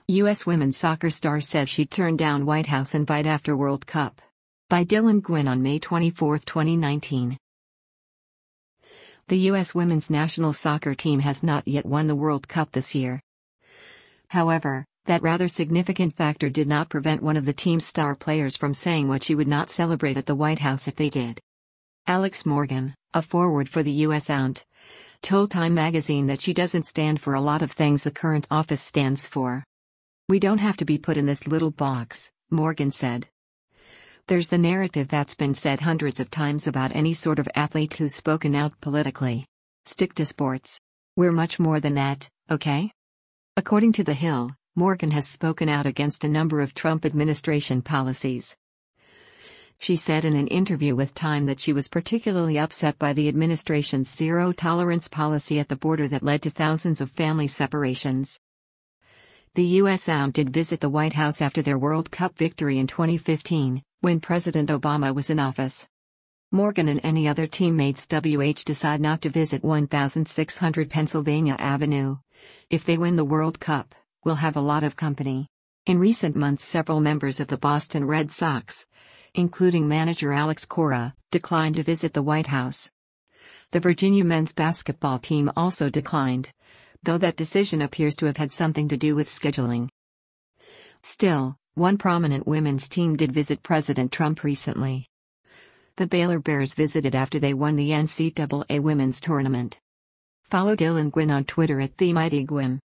U.S. women's soccer star says she turned down White House invite after World Cup. By Dylan Gwynn on May 24, 2019. The U.S. women's national soccer team has not yet won the World Cup this year. However, that rather significant factor did not prevent one of the team's star players from saying what she would not celebrate at the White House if they did. Alex Morgan, a forward for the U.S. Ant, told Time magazine that she doesn't stand for a lot of things the current office stands for. "We don't have to be put in this little box," Morgan said. "There's the narrative that's been said hundreds of times about any sort of athlete who's spoken out politically. Stick to sports. We're much more than that, okay?" According to The Hill, Morgan has spoken out against a number of Trump administration policies. She said in an interview with Time that she was particularly upset by the administration's zero-tolerance policy at the border that led to thousands of family separations. The U.S. Ant did visit the White House after their World Cup victory in 2015, when President Obama was in office. Morgan and any other teammates decide not to visit 1600 Pennsylvania Avenue. "If they win the World Cup, we'll have a lot of company." In recent months, several members of the Boston Red Sox, including manager Alex Cora, declined to visit the White House. The Virginia men's basketball team also declined, though that decision appears to have had something to do with scheduling. Still, one prominent women's team did visit President Trump recently. The Baylor Bears visited after they won the NCAA women's tournament. Follow Dylan Gwynn on Twitter @TheMightyGwynn.